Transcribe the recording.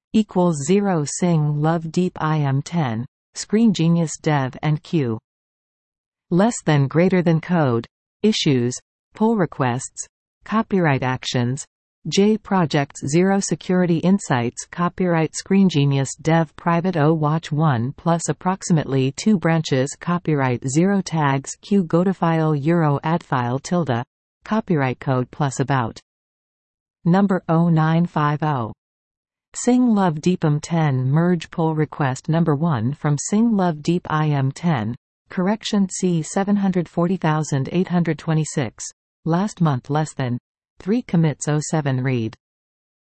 equals 0 Sing Love Deep IM10, Screen Genius Dev and Q. Less than greater than code. Issues. Pull requests. Copyright actions. J Projects 0 Security Insights Copyright ScreenGenius Dev Private O Watch 1 plus approximately 2 branches Copyright 0 Tags Q Godafile Euro Adfile tilde. Copyright code plus about. Number 0950. Sing Love Deepum 10 Merge pull request number 1 from Sing Love Deep IM10. Correction C 740826. Last month less than 3 commits 07 read.